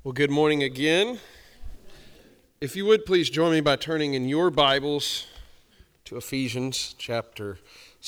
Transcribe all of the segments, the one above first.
Well, good morning again. If you would please join me by turning in your Bibles to Ephesians chapter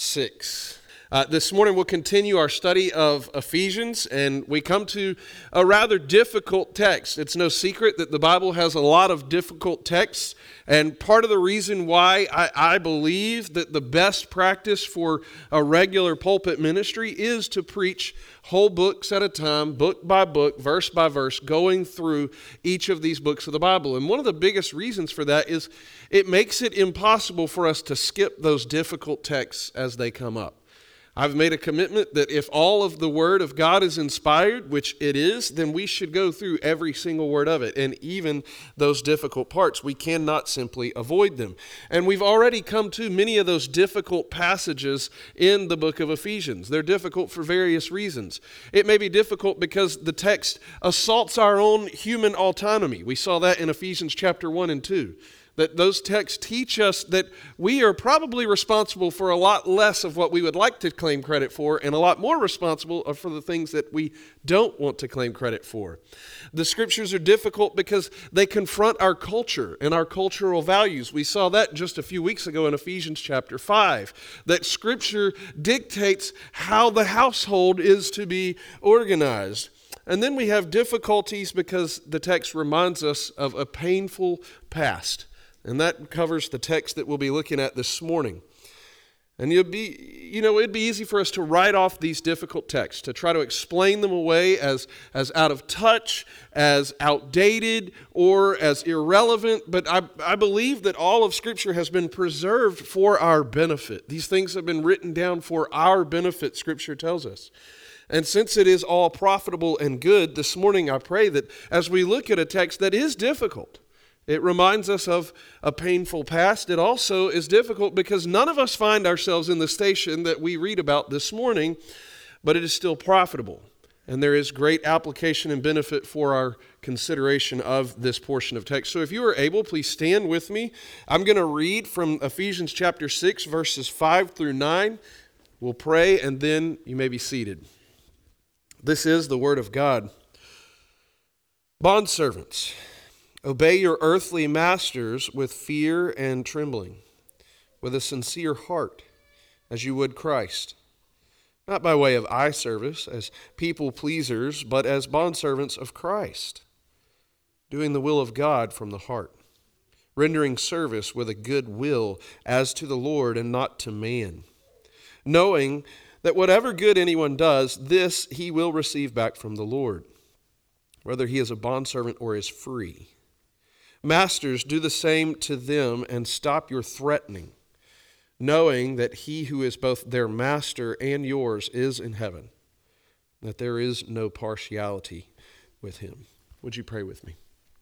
6. This morning we'll continue our study of Ephesians, and we come to a rather difficult text. It's no secret that the Bible has a lot of difficult texts, and part of the reason why I believe that the best practice for a regular pulpit ministry is to preach whole books at a time, book by book, verse by verse, going through each of these books of the Bible. And one of the biggest reasons for that is it makes it impossible for us to skip those difficult texts as they come up. I've made a commitment that if all of the Word of God is inspired, which it is, then we should go through every single word of it. And even those difficult parts, we cannot simply avoid them. And we've already come to many of those difficult passages in the book of Ephesians. They're difficult for various reasons. It may be difficult because the text assaults our own human autonomy. We saw that in Ephesians chapter 1 and 2. That those texts teach us that we are probably responsible for a lot less of what we would like to claim credit for and a lot more responsible for the things that we don't want to claim credit for. The scriptures are difficult because they confront our culture and our cultural values. We saw that just a few weeks ago in Ephesians chapter 5, that scripture dictates how the household is to be organized. And then we have difficulties because the text reminds us of a painful past. And that covers the text that we'll be looking at this morning. And it'd be easy for us to write off these difficult texts, to try to explain them away as out of touch, as outdated, or as irrelevant. But I believe that all of Scripture has been preserved for our benefit. These things have been written down for our benefit, Scripture tells us. And since it is all profitable and good, this morning I pray that as we look at a text that is difficult, it reminds us of a painful past. It also is difficult because none of us find ourselves in the station that we read about this morning, but it is still profitable. And there is great application and benefit for our consideration of this portion of text. So if you are able, please stand with me. I'm going to read from Ephesians chapter 6, verses 5 through 9. We'll pray, and then you may be seated. This is the word of God. Bondservants, obey your earthly masters with fear and trembling, with a sincere heart, as you would Christ, not by way of eye service as people pleasers, but as bondservants of Christ, doing the will of God from the heart, rendering service with a good will as to the Lord and not to man, knowing that whatever good anyone does, this he will receive back from the Lord, whether he is a bondservant or is free. Masters, do the same to them and stop your threatening, knowing that he who is both their master and yours is in heaven, that there is no partiality with him. Would you pray with me?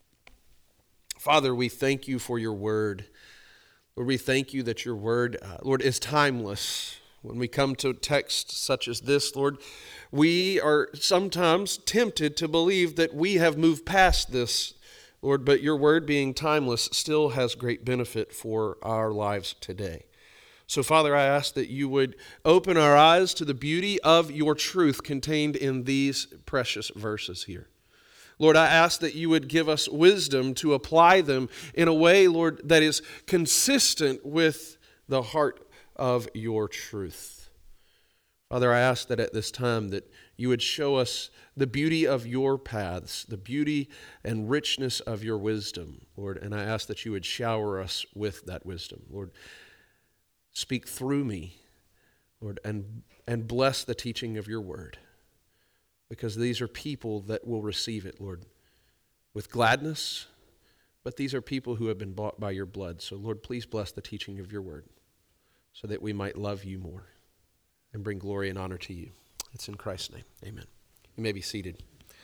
Father, we thank you for your word. Lord, we thank you that your word, Lord, is timeless. When we come to texts such as this, Lord, we are sometimes tempted to believe that we have moved past this, Lord, but your word being timeless still has great benefit for our lives today. So, Father, I ask that you would open our eyes to the beauty of your truth contained in these precious verses here. Lord, I ask that you would give us wisdom to apply them in a way, Lord, that is consistent with the heart of your truth. Father, I ask that at this time that you would show us the beauty of your paths, the beauty and richness of your wisdom, Lord, and I ask that you would shower us with that wisdom. Lord, speak through me, Lord, and bless the teaching of your word, because these are people that will receive it, Lord, with gladness, but these are people who have been bought by your blood. So, Lord, please bless the teaching of your word so that we might love you more and bring glory and honor to you. It's in Christ's name. Amen. You may be seated.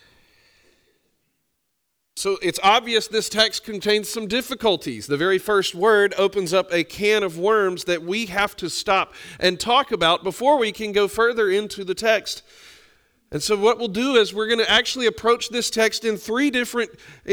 So it's obvious this text contains some difficulties. The very first word opens up a can of worms that we have to stop and talk about before we can go further into the text. And so what we'll do is we're going to actually approach this text in three different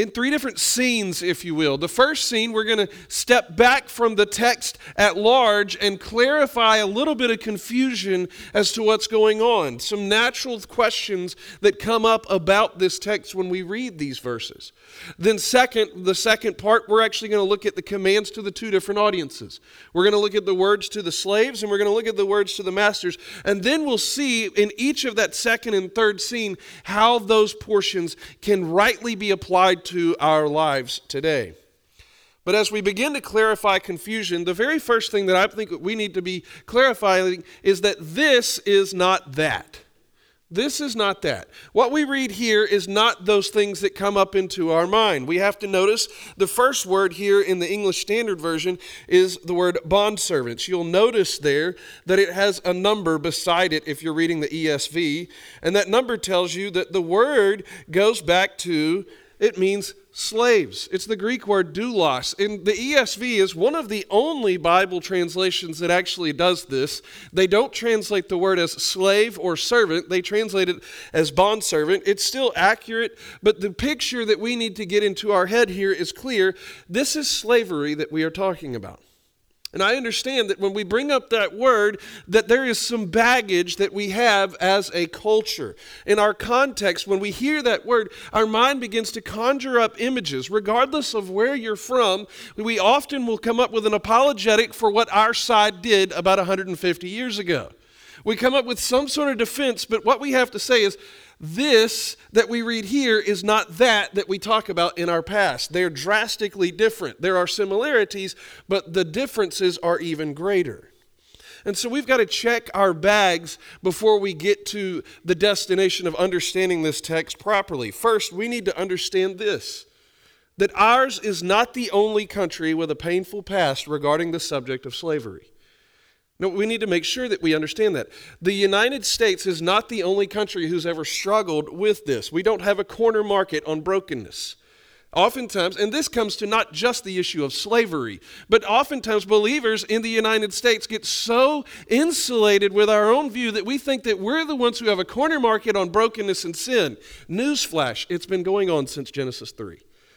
scenes, if you will. The first scene, we're going to step back from the text at large and clarify a little bit of confusion as to what's going on. Some natural questions that come up about this text when we read these verses. Then the second part, we're actually going to look at the commands to the two different audiences. We're going to look at the words to the slaves and we're going to look at the words to the masters. And then we'll see in each of that second and third scene how those portions can rightly be applied to our lives today. But as we begin to clarify confusion, the very first thing that I think we need to be clarifying is that this is not that. This is not that. What we read here is not those things that come up into our mind. We have to notice the first word here in the English Standard Version is the word bondservants. You'll notice there that it has a number beside it if you're reading the ESV, and that number tells you that the word goes back to, it means slaves. It's the Greek word doulos. And the ESV is one of the only Bible translations that actually does this. They don't translate the word as slave or servant. They translate it as bondservant. It's still accurate, but the picture that we need to get into our head here is clear. This is slavery that we are talking about. And I understand that when we bring up that word, that there is some baggage that we have as a culture. In our context, when we hear that word, our mind begins to conjure up images. Regardless of where you're from, we often will come up with an apologetic for what our side did about 150 years ago. We come up with some sort of defense, but what we have to say is, this that we read here is not that we talk about in our past. They're drastically different. There are similarities, but the differences are even greater. And so we've got to check our bags before we get to the destination of understanding this text properly. First, we need to understand this, that ours is not the only country with a painful past regarding the subject of slavery. No, we need to make sure that we understand that. The United States is not the only country who's ever struggled with this. We don't have a corner market on brokenness. Oftentimes, and this comes to not just the issue of slavery, but oftentimes believers in the United States get so insulated with our own view that we think that we're the ones who have a corner market on brokenness and sin. Newsflash, it's been going on since Genesis 3.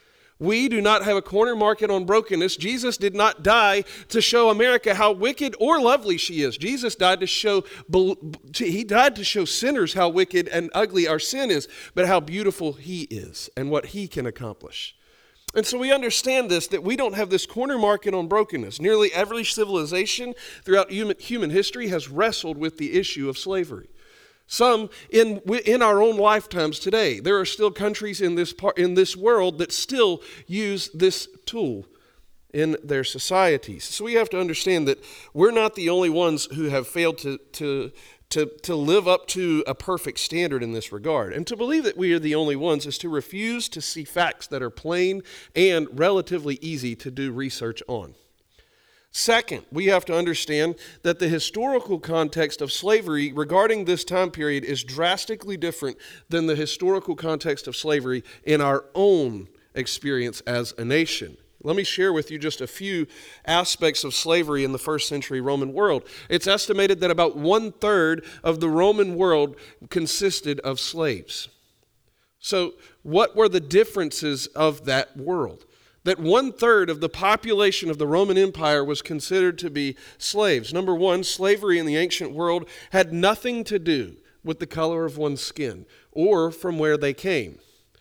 We do not have a corner market on brokenness. Jesus did not die to show America how wicked or lovely she is. Jesus died to show sinners how wicked and ugly our sin is, but how beautiful he is and what he can accomplish. And so we understand this, that we don't have this corner market on brokenness. Nearly every civilization throughout human history has wrestled with the issue of slavery. Some in our own lifetimes today. There are still countries in this world that still use this tool in their societies. So we have to understand that we're not the only ones who have failed to live up to a perfect standard in this regard. And to believe that we are the only ones is to refuse to see facts that are plain and relatively easy to do research on. Second, we have to understand that the historical context of slavery regarding this time period is drastically different than the historical context of slavery in our own experience as a nation. Let me share with you just a few aspects of slavery in the first century Roman world. It's estimated that about 1/3 of the Roman world consisted of slaves. So what were the differences of that world? That 1/3 of the population of the Roman Empire was considered to be slaves. Number one, slavery in the ancient world had nothing to do with the color of one's skin or from where they came.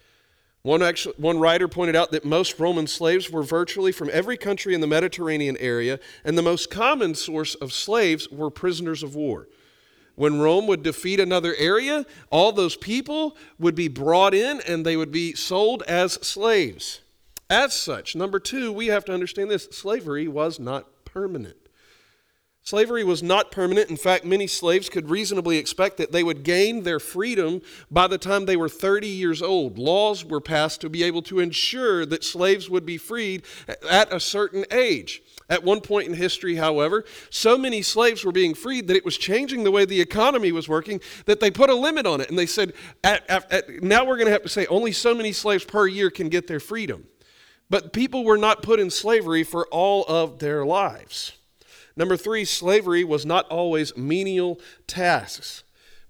One writer pointed out that most Roman slaves were virtually from every country in the Mediterranean area, and the most common source of slaves were prisoners of war. When Rome would defeat another area, all those people would be brought in and they would be sold as slaves. As such, number two, we have to understand this, slavery was not permanent. Slavery was not permanent. In fact, many slaves could reasonably expect that they would gain their freedom by the time they were 30 years old. Laws were passed to be able to ensure that slaves would be freed at a certain age. At one point in history, however, so many slaves were being freed that it was changing the way the economy was working that they put a limit on it. And they said, now we're going to have to say only so many slaves per year can get their freedom. But people were not put in slavery for all of their lives. Number three, slavery was not always menial tasks.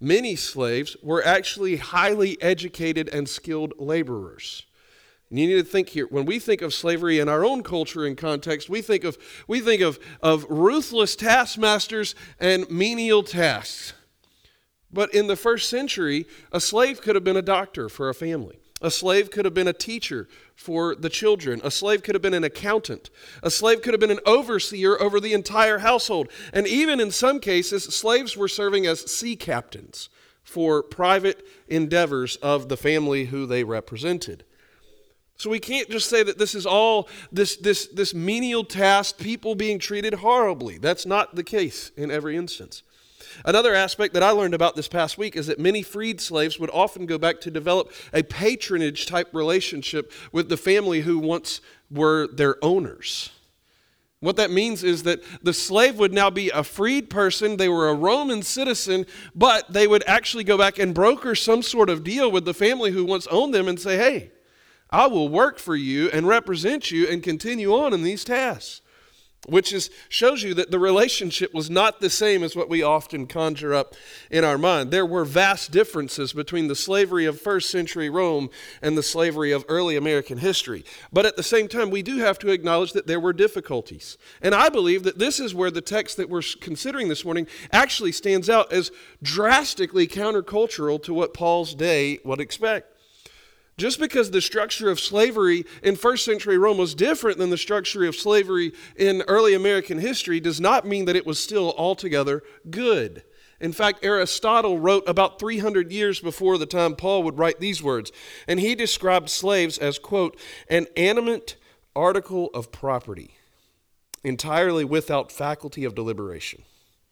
many slaves were actually highly educated and skilled laborers. And you need to think here, when we think of slavery in our own culture and context, we think of ruthless taskmasters and menial tasks. But in the first century, a slave could have been a doctor for a family. A slave could have been a teacher for the children. A slave could have been an accountant. A slave could have been an overseer over the entire household. And even in some cases, slaves were serving as sea captains for private endeavors of the family who they represented. So we can't just say that this is all this menial task, people being treated horribly. That's not the case in every instance. Another aspect that I learned about this past week is that many freed slaves would often go back to develop a patronage type relationship with the family who once were their owners. What that means is that the slave would now be a freed person. They were a Roman citizen, but they would actually go back and broker some sort of deal with the family who once owned them and say, hey, I will work for you and represent you and continue on in these tasks. Which shows you that the relationship was not the same as what we often conjure up in our mind. There were vast differences between the slavery of first century Rome and the slavery of early American history. But at the same time, we do have to acknowledge that there were difficulties. And I believe that this is where the text that we're considering this morning actually stands out as drastically countercultural to what Paul's day would expect. Just because the structure of slavery in first century Rome was different than the structure of slavery in early American history does not mean that it was still altogether good. In fact, Aristotle wrote about 300 years before the time Paul would write these words, and he described slaves as, quote, an animate article of property, entirely without faculty of deliberation.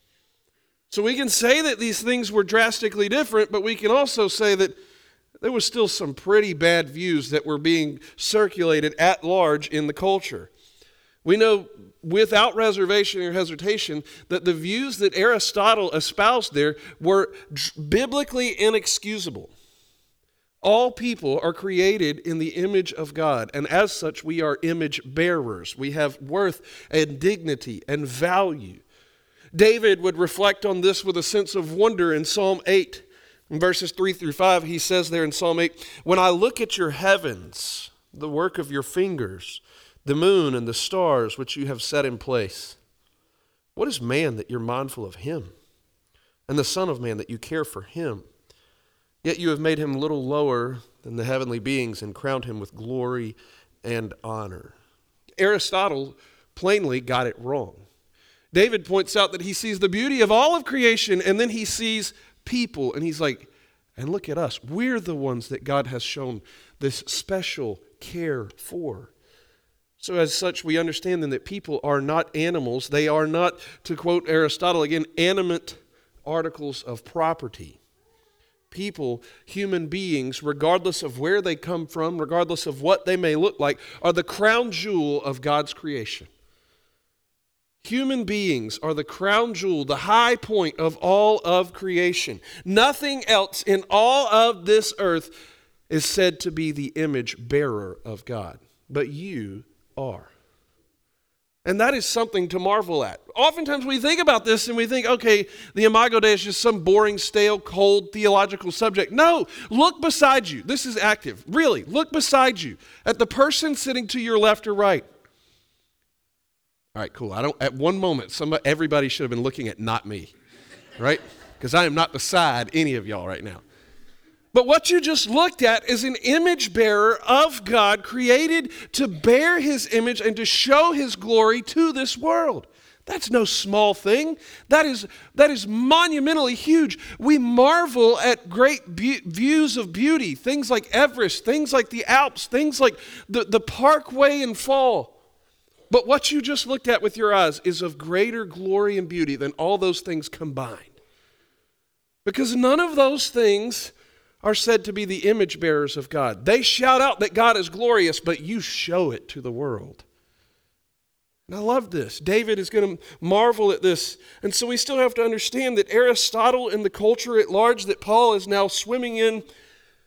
So we can say that these things were drastically different, but we can also say that there was still some pretty bad views that were being circulated at large in the culture. We know without reservation or hesitation that the views that Aristotle espoused there were biblically inexcusable. All people are created in the image of God, and as such, we are image bearers. We have worth and dignity and value. David would reflect on this with a sense of wonder in Psalm 8. In verses 3 through 5, he says there in Psalm 8, when I look at your heavens, the work of your fingers, the moon and the stars which you have set in place, what is man that you're mindful of him, and the son of man that you care for him? Yet you have made him little lower than the heavenly beings and crowned him with glory and honor. Aristotle plainly got it wrong. David points out that he sees the beauty of all of creation, and then he sees people, and he's like, and look at us. We're the ones that God has shown this special care for. So as such, we understand then that people are not animals. They are not, to quote Aristotle again, animate articles of property. People, human beings, regardless of where they come from, regardless of what they may look like, are the crown jewel of God's creation. Human beings are the crown jewel, the high point of all of creation. Nothing else in all of this earth is said to be the image bearer of God, but you are. And that is something to marvel at. Oftentimes we think about this and we think, okay, the Imago Dei is just some boring, stale, cold theological subject. No, look beside you. This is active. Really, look beside you at the person sitting to your left or right. All right, cool. At one moment, everybody should have been looking at not me, right? Because I am not beside any of y'all right now. But what you just looked at is an image bearer of God, created to bear his image and to show his glory to this world. That's no small thing. That is monumentally huge. We marvel at great views of beauty, things like Everest, things like the Alps, things like the Parkway in fall. But what you just looked at with your eyes is of greater glory and beauty than all those things combined. Because none of those things are said to be the image bearers of God. They shout out that God is glorious, but you show it to the world. And I love this. David is going to marvel at this. And so we still have to understand that Aristotle and the culture at large that Paul is now swimming in,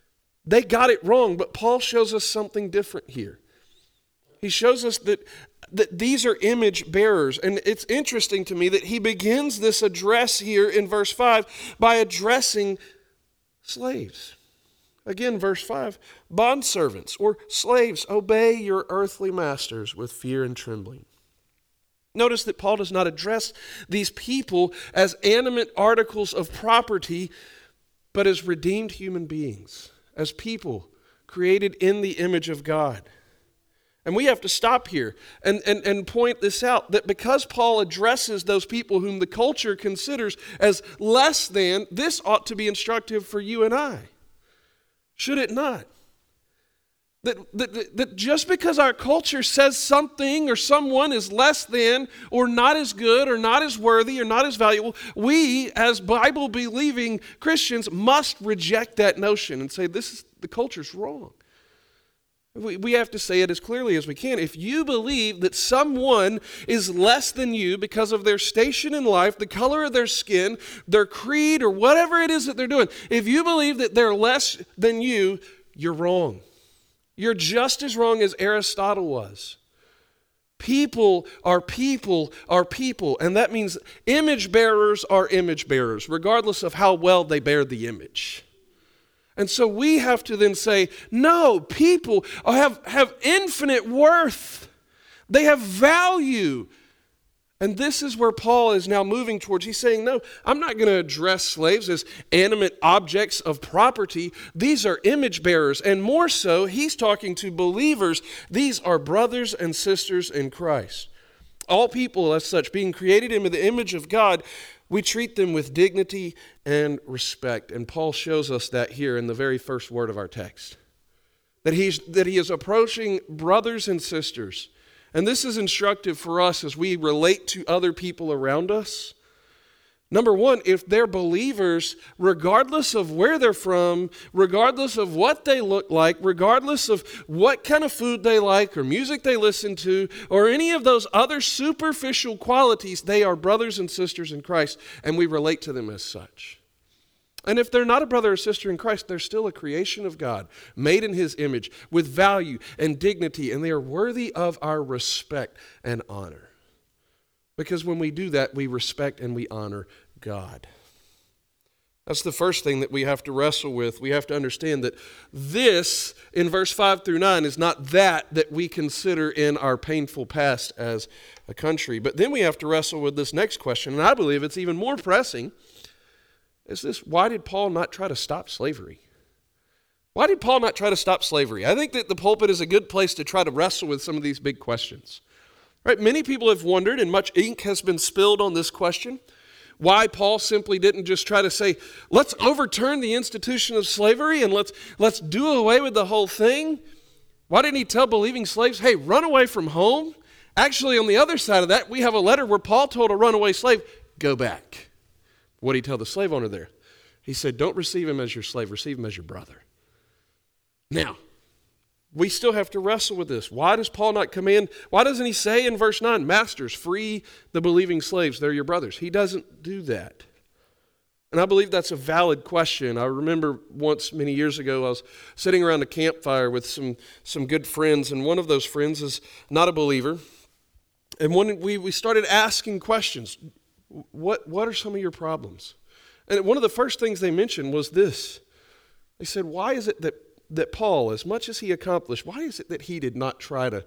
they got it wrong, but Paul shows us something different here. He shows us that that these are image bearers. And it's interesting to me that he begins this address here in verse 5 by addressing slaves. Again, verse 5, bondservants or slaves, obey your earthly masters with fear and trembling. Notice that Paul does not address these people as animate articles of property, but as redeemed human beings, as people created in the image of God. And we have to stop here and point this out, that because Paul addresses those people whom the culture considers as less than, this ought to be instructive for you and I. Should it not? That just because our culture says something or someone is less than or not as good or not as worthy or not as valuable, we as Bible-believing Christians must reject that notion and say the culture's wrong. We have to say it as clearly as we can. If you believe that someone is less than you because of their station in life, the color of their skin, their creed, or whatever it is that they're doing, if you believe that they're less than you, you're wrong. You're just as wrong as Aristotle was. People are people are people, and that means image bearers are image bearers, regardless of how well they bear the image. And so we have to then say, no, people have infinite worth. They have value. And this is where Paul is now moving towards. He's saying, no, I'm not going to address slaves as animate objects of property. These are image bearers. And more so, he's talking to believers. These are brothers and sisters in Christ. All people as such, being created in the image of God, we treat them with dignity and respect. And Paul shows us that here in the very first word of our text. That he is approaching brothers and sisters. And this is instructive for us as we relate to other people around us. Number one, if they're believers, regardless of where they're from, regardless of what they look like, regardless of what kind of food they like or music they listen to, or any of those other superficial qualities, they are brothers and sisters in Christ, and we relate to them as such. And if they're not a brother or sister in Christ, they're still a creation of God, made in His image, with value and dignity, and they are worthy of our respect and honor. Because when we do that, we respect and we honor God. That's the first thing that we have to wrestle with. We have to understand that this, in verse 5 through 9, is not that we consider in our painful past as a country. But then we have to wrestle with this next question, and I believe it's even more pressing, is this: why did Paul not try to stop slavery? Why did Paul not try to stop slavery? I think that the pulpit is a good place to try to wrestle with some of these big questions. Right? Many people have wondered, and much ink has been spilled on this question, why Paul simply didn't just try to say, let's overturn the institution of slavery and let's do away with the whole thing. Why didn't he tell believing slaves, hey, run away from home? Actually, on the other side of that, we have a letter where Paul told a runaway slave, go back. What did he tell the slave owner there? He said, don't receive him as your slave, receive him as your brother. Now, we still have to wrestle with this. Why does Paul not command? Why doesn't he say in verse 9, masters, free the believing slaves, they're your brothers? He doesn't do that. And I believe that's a valid question. I remember once, many years ago, I was sitting around a campfire with some good friends, and one of those friends is not a believer. And when we started asking questions, what are some of your problems? And one of the first things they mentioned was this. They said, why is it that Paul, as much as he accomplished, why is it that he did not try to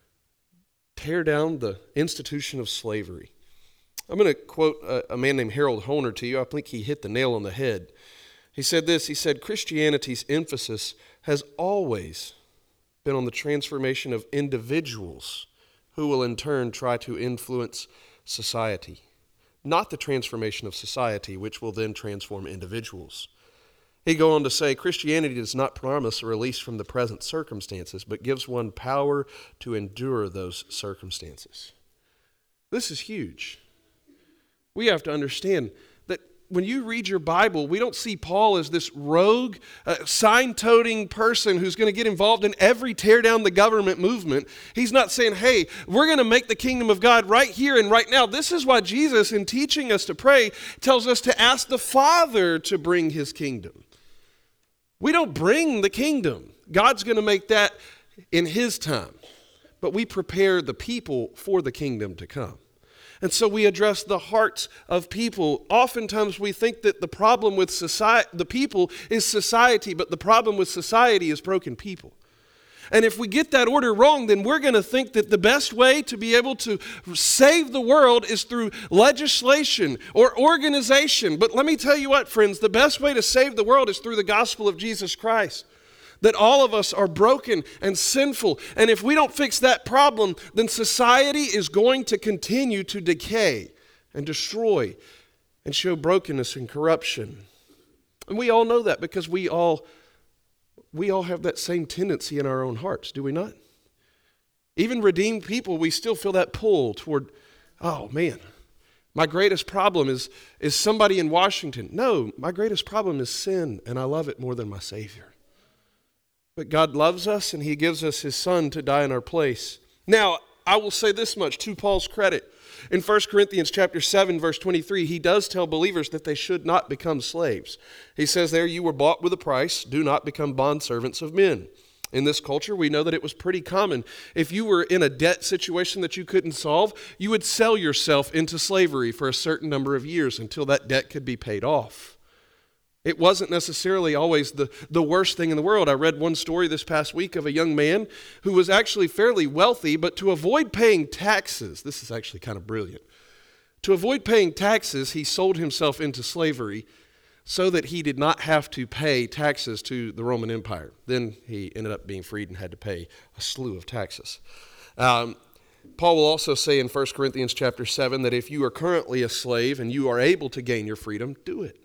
tear down the institution of slavery? I'm going to quote a man named Harold Hoehner to you. I think he hit the nail on the head. He said this, he said, Christianity's emphasis has always been on the transformation of individuals who will in turn try to influence society, not the transformation of society, which will then transform individuals. He'd go on to say, Christianity does not promise a release from the present circumstances, but gives one power to endure those circumstances. This is huge. We have to understand that when you read your Bible, we don't see Paul as this rogue, sign-toting person who's going to get involved in every tear down the government movement. He's not saying, hey, we're going to make the kingdom of God right here and right now. This is why Jesus, in teaching us to pray, tells us to ask the Father to bring His kingdom. We don't bring the kingdom. God's going to make that in His time. but we prepare the people for the kingdom to come. And so we address the hearts of people. Oftentimes we think that the problem with society, the people is society, but the problem with society is broken people. And if we get that order wrong, then we're going to think that the best way to be able to save the world is through legislation or organization. But let me tell you what, friends, the best way to save the world is through the gospel of Jesus Christ. That all of us are broken and sinful. And if we don't fix that problem, then society is going to continue to decay and destroy and show brokenness and corruption. And we all know that because we all have that same tendency in our own hearts, do we not? Even redeemed people, we still feel that pull toward, oh man, my greatest problem is somebody in Washington. No, my greatest problem is sin, and I love it more than my Savior. But God loves us, and He gives us His Son to die in our place. Now, I will say this much to Paul's credit. In 1 Corinthians chapter 7, verse 23, he does tell believers that they should not become slaves. He says there, you were bought with a price. Do not become bondservants of men. In this culture, we know that it was pretty common. If you were in a debt situation that you couldn't solve, you would sell yourself into slavery for a certain number of years until that debt could be paid off. It wasn't necessarily always the worst thing in the world. I read one story this past week of a young man who was actually fairly wealthy, but to avoid paying taxes, this is actually kind of brilliant. To avoid paying taxes, he sold himself into slavery so that he did not have to pay taxes to the Roman Empire. Then he ended up being freed and had to pay a slew of taxes. Paul will also say in 1 Corinthians chapter 7 that if you are currently a slave and you are able to gain your freedom, do it.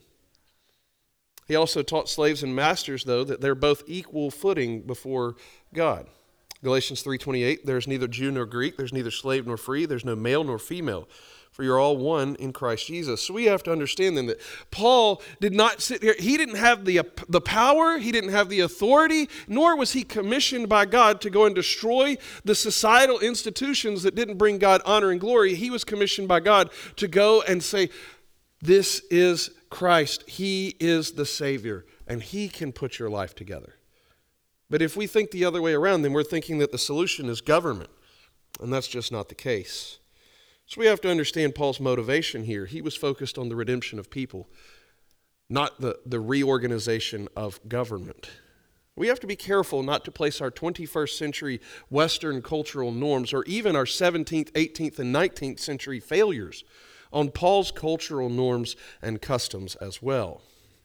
He also taught slaves and masters, though, that they're both equal footing before God. Galatians 3:28, there's neither Jew nor Greek, there's neither slave nor free, there's no male nor female, for you're all one in Christ Jesus. So we have to understand then that Paul did not sit here, he didn't have the power, he didn't have the authority, nor was he commissioned by God to go and destroy the societal institutions that didn't bring God honor and glory. He was commissioned by God to go and say, this is Christ. He is the Savior, and He can put your life together. But if we think the other way around, then we're thinking that the solution is government, and that's just not the case. So we have to understand Paul's motivation here. He was focused on the redemption of people, not the reorganization of government. We have to be careful not to place our 21st century Western cultural norms or even our 17th, 18th, and 19th century failures on Paul's cultural norms and customs as well.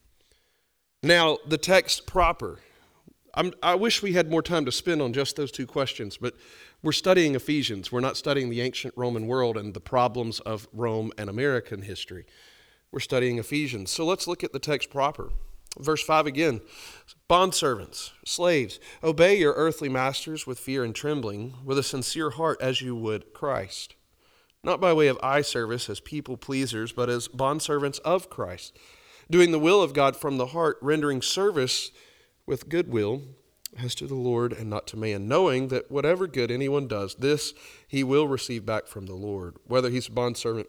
Now, the text proper. I wish we had more time to spend on just those two questions, but we're studying Ephesians. We're not studying the ancient Roman world and the problems of Rome and American history. We're studying Ephesians. So let's look at the text proper. Verse 5 again. Bondservants, slaves, obey your earthly masters with fear and trembling, with a sincere heart as you would Christ. Not by way of eye service as people pleasers, but as bondservants of Christ, doing the will of God from the heart, rendering service with goodwill as to the Lord and not to man, knowing that whatever good anyone does, this he will receive back from the Lord, whether he's a bondservant,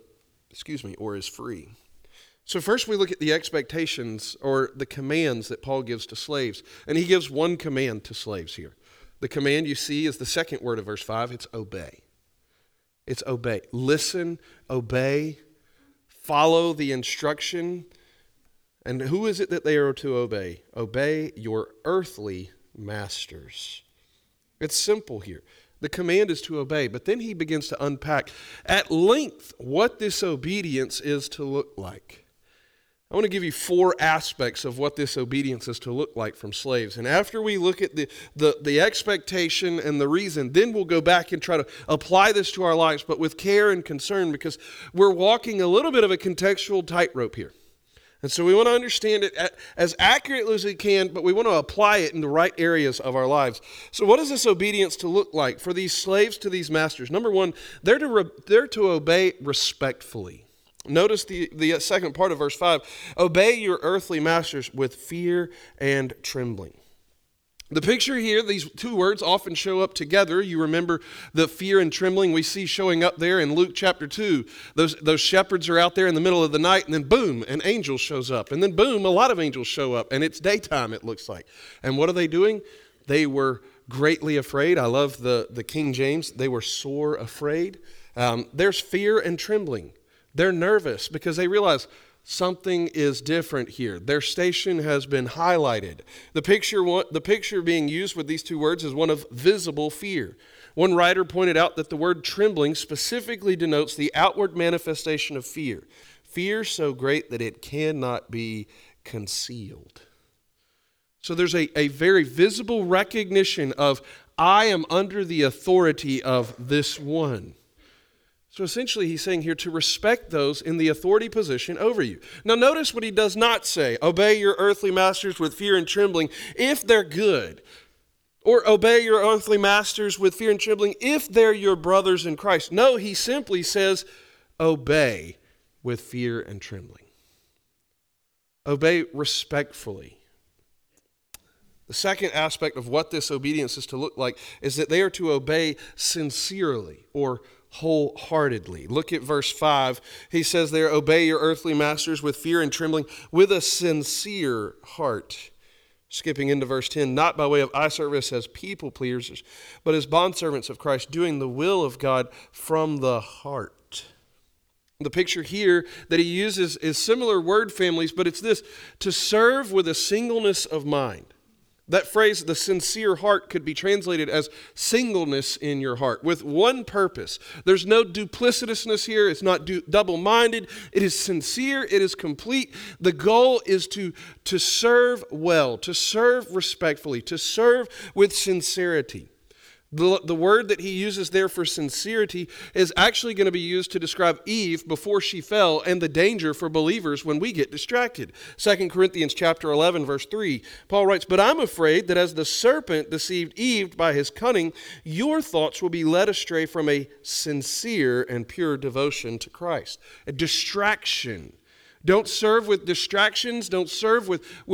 or is free. So first we look at the expectations or the commands that Paul gives to slaves. And he gives one command to slaves here. The command you see is the second word of verse 5. It's obey. It's obey. Listen, obey, follow the instruction. And who is it that they are to obey? Obey your earthly masters. It's simple here. The command is to obey, but then he begins to unpack at length what this obedience is to look like. I want to give you 4 aspects of what this obedience is to look like from slaves. And after we look at the expectation and the reason, then we'll go back and try to apply this to our lives, but with care and concern, because we're walking a little bit of a contextual tightrope here. And so we want to understand it as accurately as we can, but we want to apply it in the right areas of our lives. So what is this obedience to look like for these slaves to these masters? Number 1, they're to obey respectfully. Notice the second part of verse 5. Obey your earthly masters with fear and trembling. The picture here, these 2 words often show up together. You remember the fear and trembling we see showing up there in Luke chapter 2. Those shepherds are out there in the middle of the night, and then boom, an angel shows up. And then boom, a lot of angels show up, and it's daytime, it looks like. And what are they doing? They were greatly afraid. I love the King James. They were sore afraid. There's fear and trembling. They're nervous because they realize something is different here. Their station has been highlighted. The picture being used with these two words is one of visible fear. One writer pointed out that the word trembling specifically denotes the outward manifestation of fear. Fear so great that it cannot be concealed. So there's a very visible recognition of, I am under the authority of this one. So essentially he's saying here to respect those in the authority position over you. Now notice what he does not say. Obey your earthly masters with fear and trembling if they're good. Or obey your earthly masters with fear and trembling if they're your brothers in Christ. No, he simply says obey with fear and trembling. Obey respectfully. The second aspect of what this obedience is to look like is that they are to obey sincerely or wholeheartedly. Look at verse 5. He says there, obey your earthly masters with fear and trembling, with a sincere heart. Skipping into verse 10, not by way of eye service as people pleasers, but as bondservants of Christ, doing the will of God from the heart. The picture here that he uses is similar word families, but it's this, to serve with a singleness of mind. That phrase, the sincere heart, could be translated as singleness in your heart, with one purpose. There's no duplicitousness here. It's not double-minded. It is sincere. It is complete. The goal is to serve well, to serve respectfully, to serve with sincerity. The word that he uses there for sincerity is actually going to be used to describe Eve before she fell and the danger for believers when we get distracted. 2 Corinthians chapter 11, verse 3, Paul writes, but I'm afraid that as the serpent deceived Eve by his cunning, your thoughts will be led astray from a sincere and pure devotion to Christ. A distraction. Don't serve with distractions. Don't serve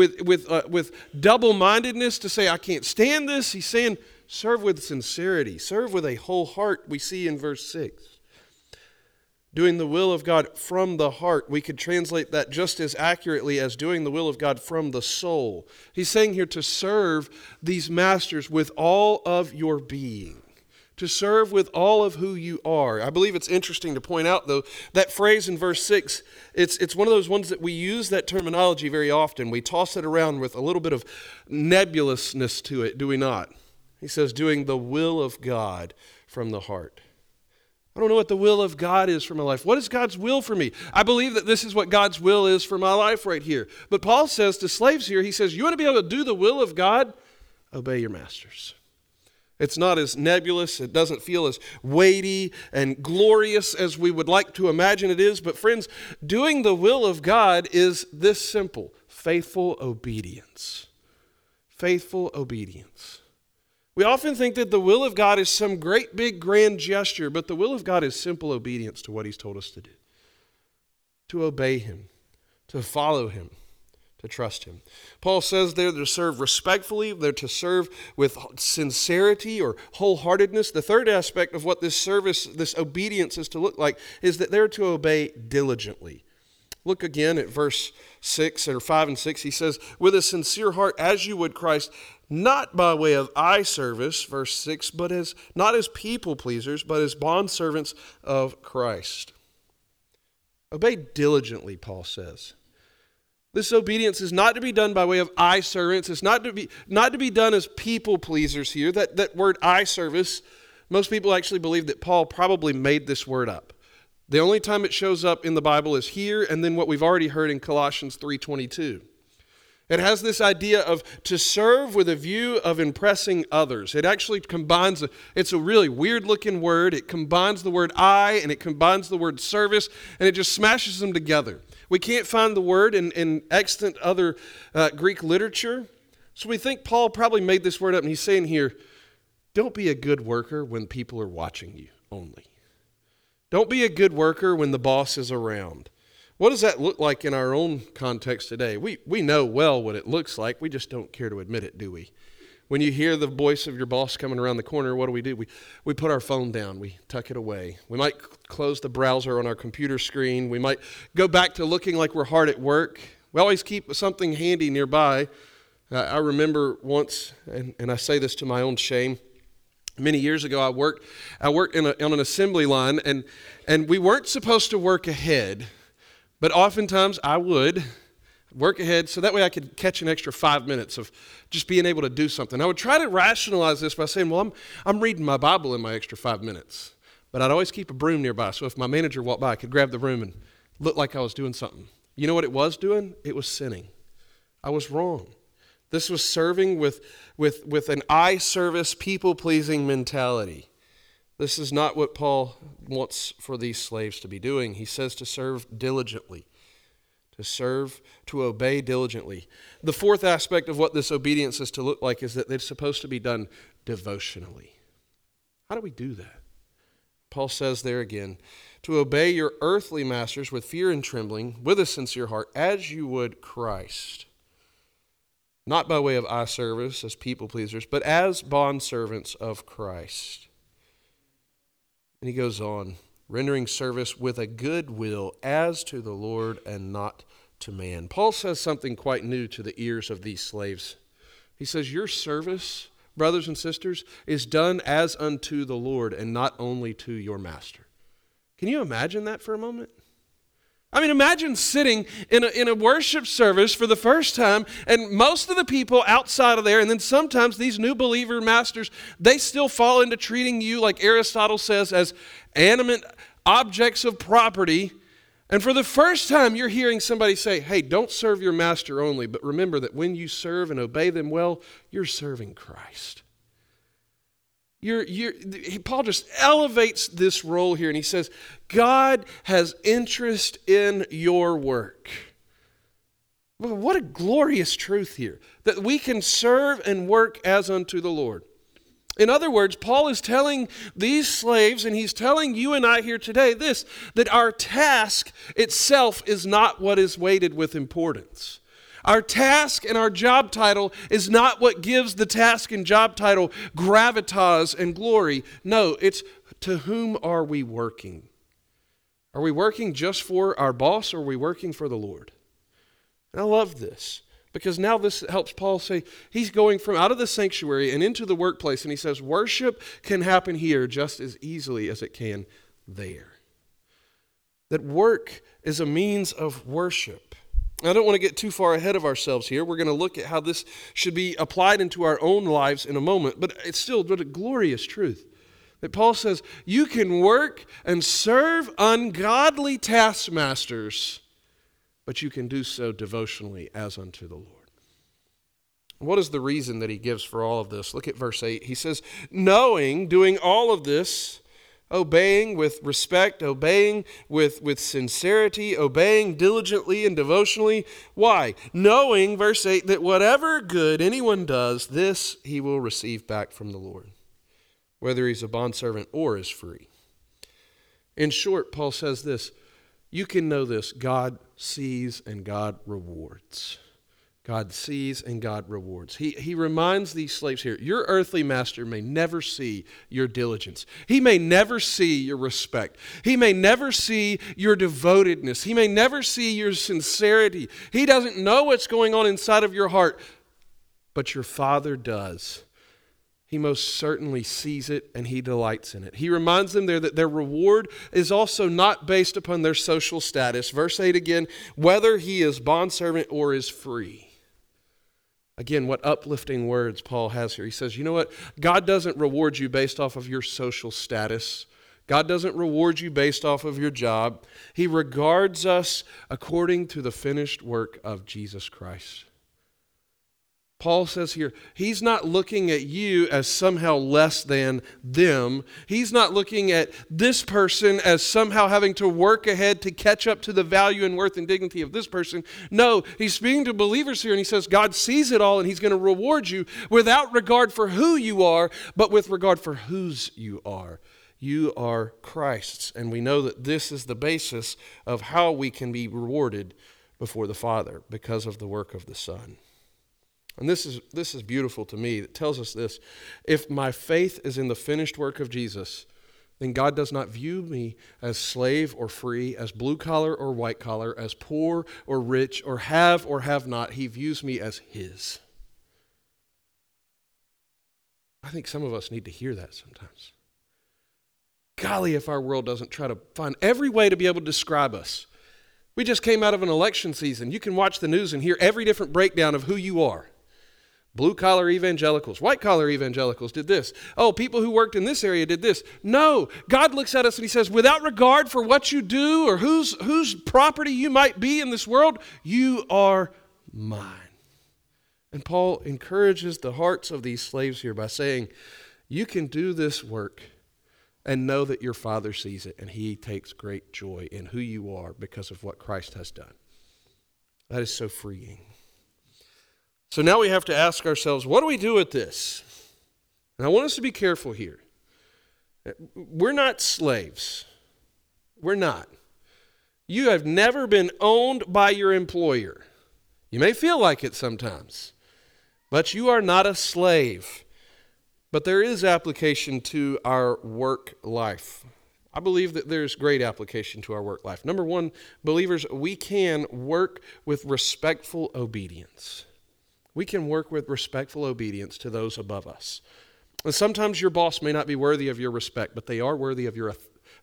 with double-mindedness to say, I can't stand this. He's saying, serve with sincerity. Serve with a whole heart, we see in verse 6. Doing the will of God from the heart. We could translate that just as accurately as doing the will of God from the soul. He's saying here to serve these masters with all of your being. To serve with all of who you are. I believe it's interesting to point out, though, that phrase in verse 6, it's one of those ones that we use that terminology very often. We toss it around with a little bit of nebulousness to it, do we not? He says, doing the will of God from the heart. I don't know what the will of God is for my life. What is God's will for me? I believe that this is what God's will is for my life right here. But Paul says to slaves here, he says, you want to be able to do the will of God? Obey your masters. It's not as nebulous. It doesn't feel as weighty and glorious as we would like to imagine it is. But friends, doing the will of God is this simple: faithful obedience. Faithful obedience. We often think that the will of God is some great big grand gesture, but the will of God is simple obedience to what he's told us to do. To obey him, to follow him, to trust him. Paul says they're to serve respectfully, they're to serve with sincerity or wholeheartedness. The third aspect of what this service, this obedience is to look like is that they're to obey diligently. Look again at verse 6 or 5 and 6. He says, with a sincere heart as you would Christ, not by way of eye service, verse 6, but as not as people pleasers, but as bondservants of Christ. Obey diligently, Paul says. This obedience is not to be done by way of eye service. It's not to be done as people pleasers here. That word eye service, most people actually believe that Paul probably made this word up. The only time it shows up in the Bible is here, and then what we've already heard in Colossians 3:22. It has this idea of to serve with a view of impressing others. It actually combines, it's a really weird looking word. It combines the word I and it combines the word service, and it just smashes them together. We can't find the word in extant other Greek literature. So we think Paul probably made this word up, and he's saying here, don't be a good worker when people are watching you only. Don't be a good worker when the boss is around. What does that look like in our own context today? We know well what it looks like. We just don't care to admit it, do we? When you hear the voice of your boss coming around the corner, what do? We put our phone down. We tuck it away. We might close the browser on our computer screen. We might go back to looking like we're hard at work. We always keep something handy nearby. I remember once, and I say this to my own shame, many years ago I worked on an assembly line, and we weren't supposed to work ahead, but oftentimes I would work ahead so that way I could catch an extra 5 minutes of just being able to do something. I would try to rationalize this by saying, well, I'm reading my Bible in my extra 5 minutes. But I'd always keep a broom nearby, so if my manager walked by, I could grab the broom and look like I was doing something. You know what it was doing? It was sinning. I was wrong. This was serving with an eye service, people-pleasing mentality. This is not what Paul wants for these slaves to be doing. He says to serve diligently, to obey diligently. The fourth aspect of what this obedience is to look like is that it's supposed to be done devotionally. How do we do that? Paul says there again, to obey your earthly masters with fear and trembling, with a sincere heart, as you would Christ. Not by way of eye service as people pleasers, but as bondservants of Christ. And he goes on, rendering service with a good will as to the Lord and not to man. Paul says something quite new to the ears of these slaves. He says, your service, brothers and sisters, is done as unto the Lord and not only to your master. Can you imagine that for a moment? I mean, imagine sitting in a worship service for the first time, and most of the people outside of there, and then sometimes these new believer masters, they still fall into treating you, like Aristotle says, as animate objects of property. And for the first time, you're hearing somebody say, hey, don't serve your master only, but remember that when you serve and obey them well, you're serving Christ. Paul just elevates this role here, and he says, God has interest in your work. Well, what a glorious truth here, that we can serve and work as unto the Lord. In other words, Paul is telling these slaves, and he's telling you and I here today this, that our task itself is not what is weighted with importance. Our task and our job title is not what gives the task and job title gravitas and glory. No, it's to whom are we working? Are we working just for our boss, or are we working for the Lord? And I love this, because now this helps Paul say he's going from out of the sanctuary and into the workplace, and he says worship can happen here just as easily as it can there. That work is a means of worship. I don't want to get too far ahead of ourselves here. We're going to look at how this should be applied into our own lives in a moment, but it's still what a glorious truth. That Paul says, you can work and serve ungodly taskmasters, but you can do so devotionally as unto the Lord. What is the reason that he gives for all of this? Look at verse 8. He says, knowing, doing all of this, obeying with respect, obeying with sincerity, obeying diligently and devotionally. Why? Knowing, verse 8, that whatever good anyone does, this he will receive back from the Lord, whether he's a bondservant or is free. In short, Paul says this, you can know this, God sees and God rewards. God sees and God rewards. He reminds these slaves here, your earthly master may never see your diligence. He may never see your respect. He may never see your devotedness. He may never see your sincerity. He doesn't know what's going on inside of your heart, but your Father does. He most certainly sees it and he delights in it. He reminds them there that their reward is also not based upon their social status. Verse 8 again, whether he is bondservant or is free. Again, what uplifting words Paul has here. He says, you know what? God doesn't reward you based off of your social status. God doesn't reward you based off of your job. He regards us according to the finished work of Jesus Christ. Paul says here, he's not looking at you as somehow less than them. He's not looking at this person as somehow having to work ahead to catch up to the value and worth and dignity of this person. No, he's speaking to believers here, and he says God sees it all, and he's going to reward you without regard for who you are, but with regard for whose you are. You are Christ's, and we know that this is the basis of how we can be rewarded before the Father because of the work of the Son. And this is beautiful to me. It tells us this. If my faith is in the finished work of Jesus, then God does not view me as slave or free, as blue collar or white collar, as poor or rich, or have not. He views me as his. I think some of us need to hear that sometimes. Golly, if our world doesn't try to find every way to be able to describe us. We just came out of an election season. You can watch the news and hear every different breakdown of who you are. Blue-collar evangelicals, white-collar evangelicals did this. Oh, people who worked in this area did this. No, God looks at us and he says, without regard for what you do or whose property you might be in this world, you are mine. And Paul encourages the hearts of these slaves here by saying, you can do this work and know that your Father sees it and he takes great joy in who you are because of what Christ has done. That is so freeing. So now we have to ask ourselves, what do we do with this? And I want us to be careful here. We're not slaves. We're not. You have never been owned by your employer. You may feel like it sometimes, but you are not a slave. But there is application to our work life. I believe that there's great application to our work life. Number one, believers, we can work with respectful obedience. We can work with respectful obedience to those above us. And sometimes your boss may not be worthy of your respect, but they are worthy of your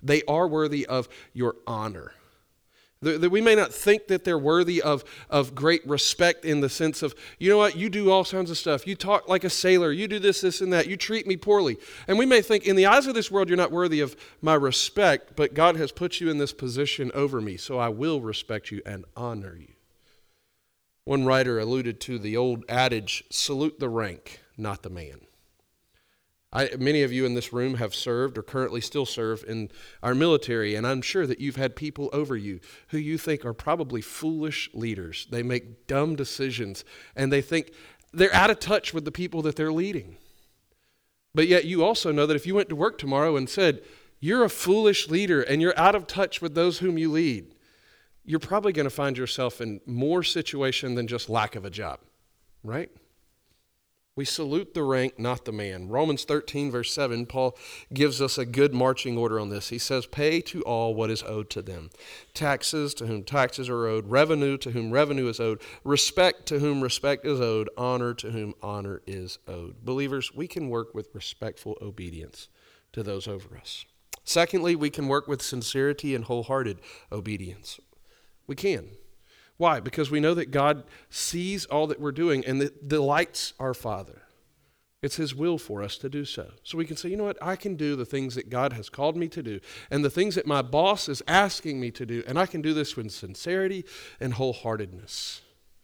honor. We may not think that they're worthy of great respect in the sense of, you know what, you do all kinds of stuff. You talk like a sailor. You do this, and that. You treat me poorly. And we may think, in the eyes of this world, you're not worthy of my respect, but God has put you in this position over me, so I will respect you and honor you. One writer alluded to the old adage, salute the rank, not the man. Many of you in this room have served or currently still serve in our military, and I'm sure that you've had people over you who you think are probably foolish leaders. They make dumb decisions, and they think they're out of touch with the people that they're leading. But yet you also know that if you went to work tomorrow and said, you're a foolish leader and you're out of touch with those whom you lead, you're probably going to find yourself in more situation than just lack of a job, right? We salute the rank, not the man. Romans 13, verse 7, Paul gives us a good marching order on this. He says, pay to all what is owed to them. Taxes to whom taxes are owed, revenue to whom revenue is owed, respect to whom respect is owed, honor to whom honor is owed. Believers, we can work with respectful obedience to those over us. Secondly, we can work with sincerity and wholehearted obedience. We can. Why? Because we know that God sees all that we're doing and that delights our Father. It's His will for us to do so. So we can say, you know what, I can do the things that God has called me to do and the things that my boss is asking me to do, and I can do this with sincerity and wholeheartedness.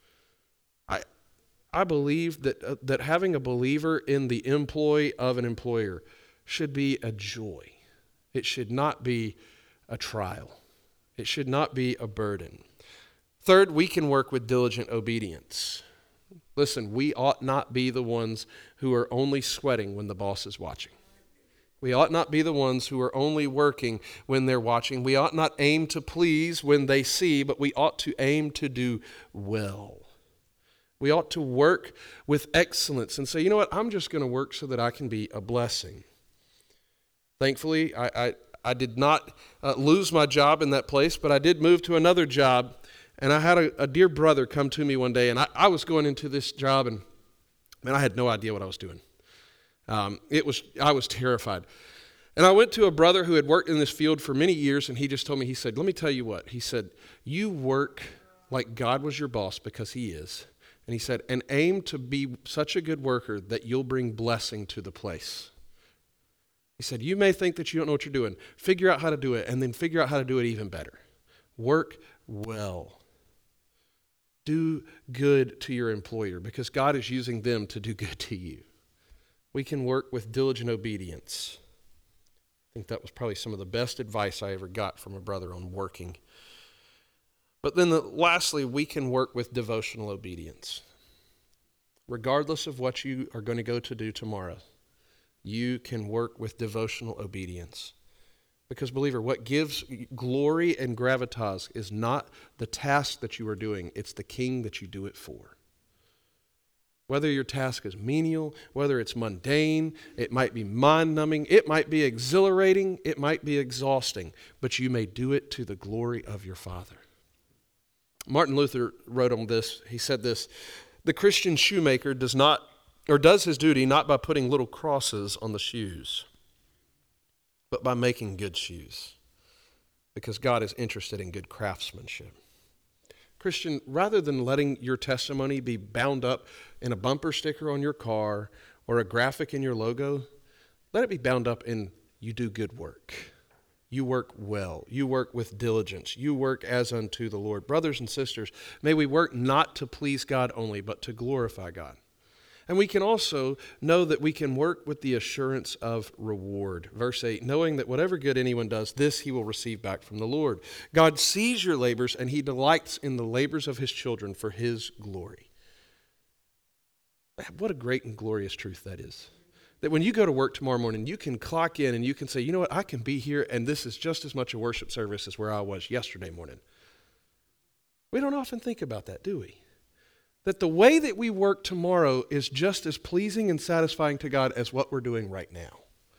I believe that having a believer in the employ of an employer should be a joy. It should not be a trial. It should not be a burden. Third, we can work with diligent obedience. Listen, we ought not be the ones who are only sweating when the boss is watching. We ought not be the ones who are only working when they're watching. We ought not aim to please when they see, but we ought to aim to do well. We ought to work with excellence and say, you know what, I'm just going to work so that I can be a blessing. Thankfully, I did not lose my job in that place, but I did move to another job, and I had a dear brother come to me one day, and I was going into this job, and man, I had no idea what I was doing. I was terrified. And I went to a brother who had worked in this field for many years, and he just told me, he said, let me tell you what. He said, you work like God was your boss, because He is. And he said, and aim to be such a good worker that you'll bring blessing to the place. He said, you may think that you don't know what you're doing. Figure out how to do it, and then figure out how to do it even better. Work well. Do good to your employer, because God is using them to do good to you. We can work with diligent obedience. I think that was probably some of the best advice I ever got from a brother on working. But then lastly, we can work with devotional obedience. Regardless of what you are going to go to do tomorrow, you can work with devotional obedience. Because, believer, what gives glory and gravitas is not the task that you are doing, it's the King that you do it for. Whether your task is menial, whether it's mundane, it might be mind-numbing, it might be exhilarating, it might be exhausting, but you may do it to the glory of your Father. Martin Luther wrote on this, he said this, the Christian shoemaker does not or does his duty not by putting little crosses on the shoes, but by making good shoes, because God is interested in good craftsmanship. Christian, rather than letting your testimony be bound up in a bumper sticker on your car or a graphic in your logo, let it be bound up in you do good work. You work well. You work with diligence. You work as unto the Lord. Brothers and sisters, may we work not to please God only, but to glorify God. And we can also know that we can work with the assurance of reward. Verse 8, knowing that whatever good anyone does, this he will receive back from the Lord. God sees your labors, and he delights in the labors of his children for his glory. What a great and glorious truth that is. That when you go to work tomorrow morning, you can clock in and you can say, you know what, I can be here, and this is just as much a worship service as where I was yesterday morning. We don't often think about that, do we? That the way that we work tomorrow is just as pleasing and satisfying to God as what we're doing right now.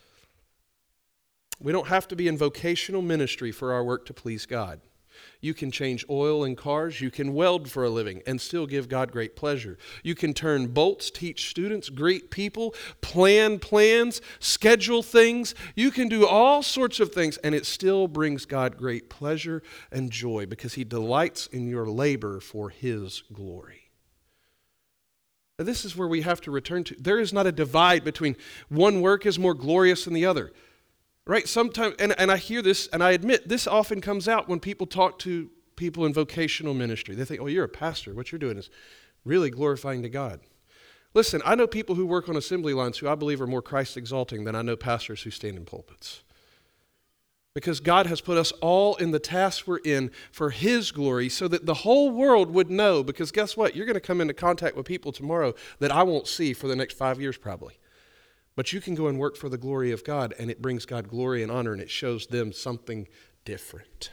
We don't have to be in vocational ministry for our work to please God. You can change oil in cars, you can weld for a living and still give God great pleasure. You can turn bolts, teach students, greet people, plan plans, schedule things. You can do all sorts of things, and it still brings God great pleasure and joy because he delights in your labor for his glory. This is where we have to return to. There is not a divide between one work is more glorious than the other. Right? Sometimes, and I hear this, and I admit, this often comes out when people talk to people in vocational ministry. They think, oh, you're a pastor. What you're doing is really glorifying to God. Listen, I know people who work on assembly lines who I believe are more Christ-exalting than I know pastors who stand in pulpits. Because God has put us all in the task we're in for his glory so that the whole world would know. Because guess what? You're going to come into contact with people tomorrow that I won't see for the next 5 years probably. But you can go and work for the glory of God, and it brings God glory and honor, and it shows them something different.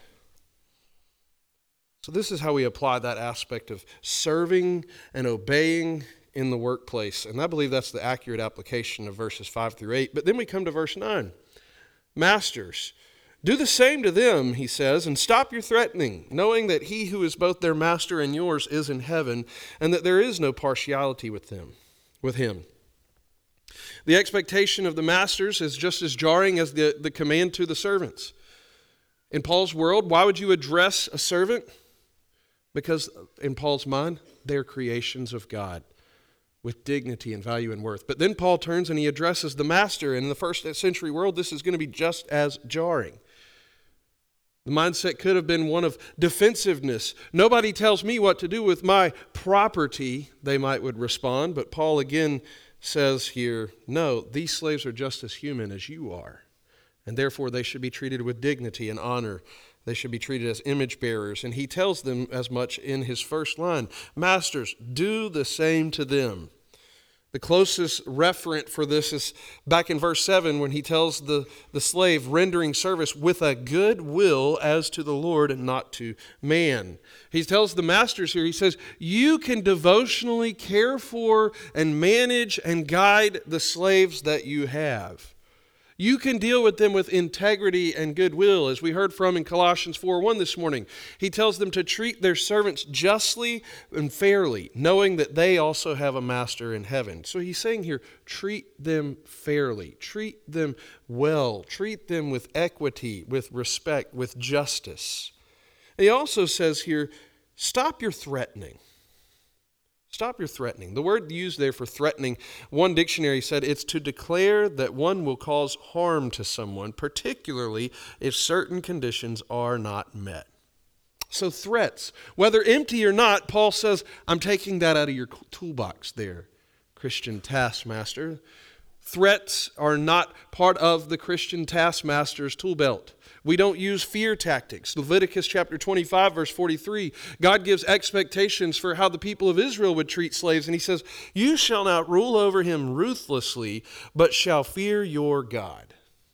So this is how we apply that aspect of serving and obeying in the workplace. And I believe that's the accurate application of verses 5 through 8. But then we come to verse 9. Masters, do the same to them, he says, and stop your threatening, knowing that he who is both their master and yours is in heaven, and that there is no partiality with him. The expectation of the masters is just as jarring as the command to the servants. In Paul's world, why would you address a servant? Because in Paul's mind, they're creations of God with dignity and value and worth. But then Paul turns and he addresses the master. And in the first century world, this is going to be just as jarring. The mindset could have been one of defensiveness. Nobody tells me what to do with my property, they would respond. But Paul again says here, no, these slaves are just as human as you are, and therefore they should be treated with dignity and honor. They should be treated as image bearers, and he tells them as much in his first line. Masters, do the same to them. The closest referent for this is back in verse 7 when he tells the slave rendering service with a good will as to the Lord and not to man. He tells the masters here, he says, you can devotionally care for and manage and guide the slaves that you have. You can deal with them with integrity and goodwill, as we heard from in Colossians 4:1 this morning. He tells them to treat their servants justly and fairly, knowing that they also have a master in heaven. So he's saying here, treat them fairly, treat them well, treat them with equity, with respect, with justice. He also says here, stop your threatening. Stop your threatening. The word used there for threatening, one dictionary said it's to declare that one will cause harm to someone, particularly if certain conditions are not met. So threats, whether empty or not, Paul says, I'm taking that out of your toolbox there, Christian taskmaster. Threats are not part of the Christian taskmaster's tool belt. We don't use fear tactics. Leviticus chapter 25, verse 43, God gives expectations for how the people of Israel would treat slaves. And he says, you shall not rule over him ruthlessly, but shall fear your God.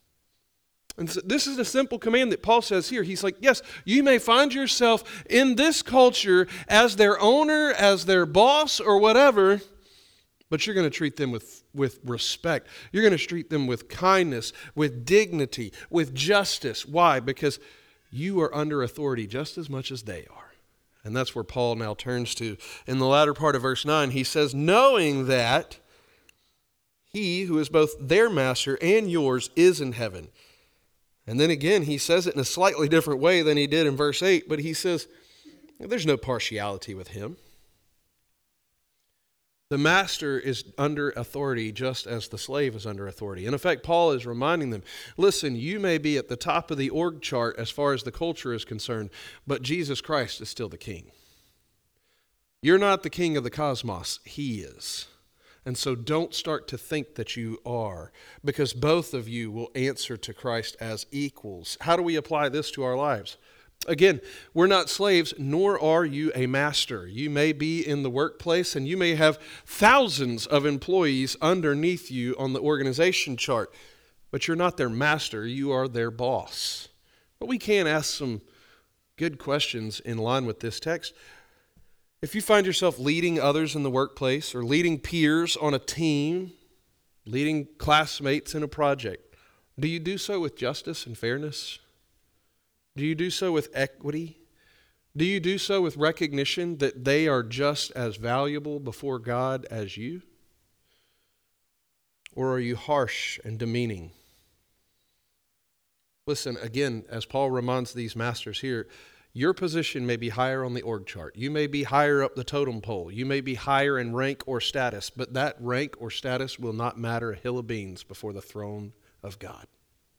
And so this is a simple command that Paul says here. He's like, yes, you may find yourself in this culture as their owner, as their boss, or whatever, but you're going to treat them with respect. You're going to treat them with kindness, with dignity, with justice. Why? Because you are under authority just as much as they are. And that's where Paul now turns to. In the latter part of verse 9, he says, knowing that He who is both their master and yours is in heaven. And then again, he says it in a slightly different way than he did in verse 8, but he says, there's no partiality with him. The master is under authority just as the slave is under authority. In effect, Paul is reminding them, listen, you may be at the top of the org chart as far as the culture is concerned, but Jesus Christ is still the king. You're not the king of the cosmos. He is. And so don't start to think that you are, because both of you will answer to Christ as equals. How do we apply this to our lives? Again, we're not slaves, nor are you a master. You may be in the workplace and you may have thousands of employees underneath you on the organization chart, but you're not their master, you are their boss. But we can ask some good questions in line with this text. If you find yourself leading others in the workplace or leading peers on a team, leading classmates in a project, do you do so with justice and fairness? Do you do so with equity? Do you do so with recognition that they are just as valuable before God as you? Or are you harsh and demeaning? Listen, again, as Paul reminds these masters here, your position may be higher on the org chart. You may be higher up the totem pole. You may be higher in rank or status, but that rank or status will not matter a hill of beans before the throne of God.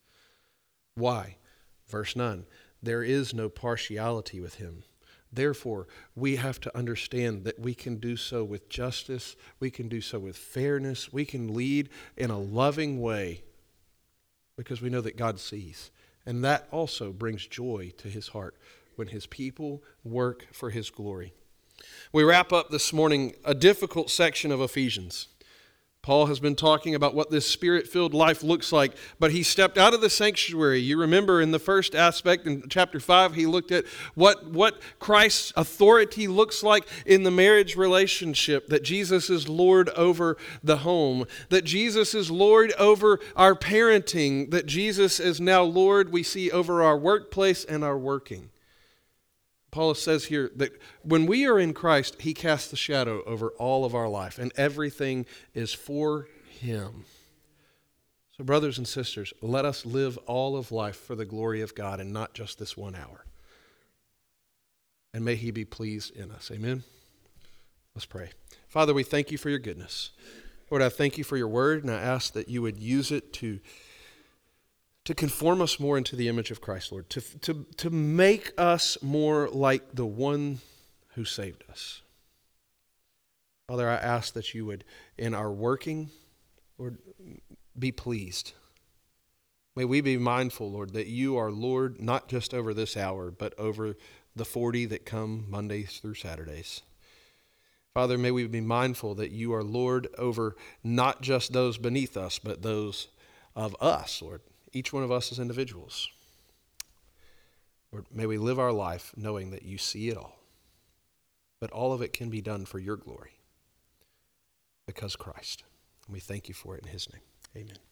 Why? Verse 9. There is no partiality with him. Therefore, we have to understand that we can do so with justice. We can do so with fairness. We can lead in a loving way because we know that God sees. And that also brings joy to his heart when his people work for his glory. We wrap up this morning a difficult section of Ephesians. Paul has been talking about what this Spirit-filled life looks like, but he stepped out of the sanctuary. You remember in the first aspect in chapter 5, he looked at what Christ's authority looks like in the marriage relationship, that Jesus is Lord over the home, that Jesus is Lord over our parenting, that Jesus is now Lord, we see, over our workplace and our working. Paul says here that when we are in Christ, he casts the shadow over all of our life, and everything is for him. So brothers and sisters, let us live all of life for the glory of God and not just this 1 hour. And may he be pleased in us. Amen? Let's pray. Father, we thank you for your goodness. Lord, I thank you for your word, and I ask that you would use it to conform us more into the image of Christ, Lord, to make us more like the one who saved us. Father, I ask that you would, in our working, Lord, be pleased. May we be mindful, Lord, that you are Lord not just over this hour, but over the 40 that come Mondays through Saturdays. Father, may we be mindful that you are Lord over not just those beneath us, but those of us, Lord. Each one of us as individuals. Lord, may we live our life knowing that you see it all. But all of it can be done for your glory because Christ. And we thank you for it in his name. Amen.